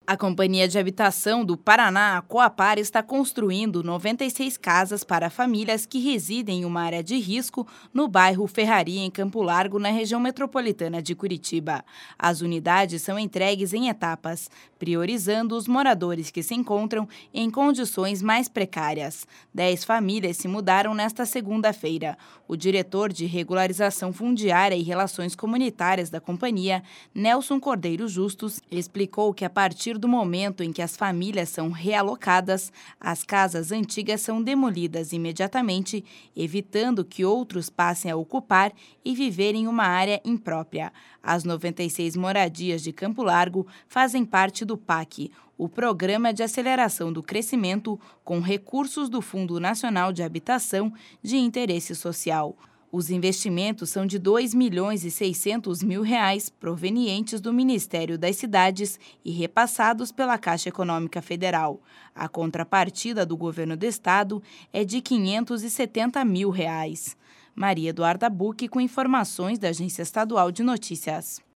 A Companhia de Habitação do Paraná, a Coapar, está construindo 96 casas para famílias que residem em uma área de risco no bairro Ferraria, em Campo Largo, na região metropolitana de Curitiba. As unidades são entregues em etapas, priorizando os moradores que se encontram em condições mais precárias. 10 famílias se mudaram nesta segunda-feira. O diretor de Regularização Fundiária e Relações Comunitárias da companhia, Nelson Cordeiro Justus, explicou que a partir do momento em que as famílias são realocadas, as casas antigas são demolidas imediatamente, evitando que outros passem a ocupar e viver em uma área imprópria. As 96 moradias de Campo Largo fazem parte do PAC, o Programa de Aceleração do Crescimento, com recursos do Fundo Nacional de Habitação de Interesse Social. Os investimentos são de R$ 2.600.000 provenientes do Ministério das Cidades e repassados pela Caixa Econômica Federal. A contrapartida do governo do estado é de R$ 570.000. Maria Eduarda Bucchi, com informações da Agência Estadual de Notícias.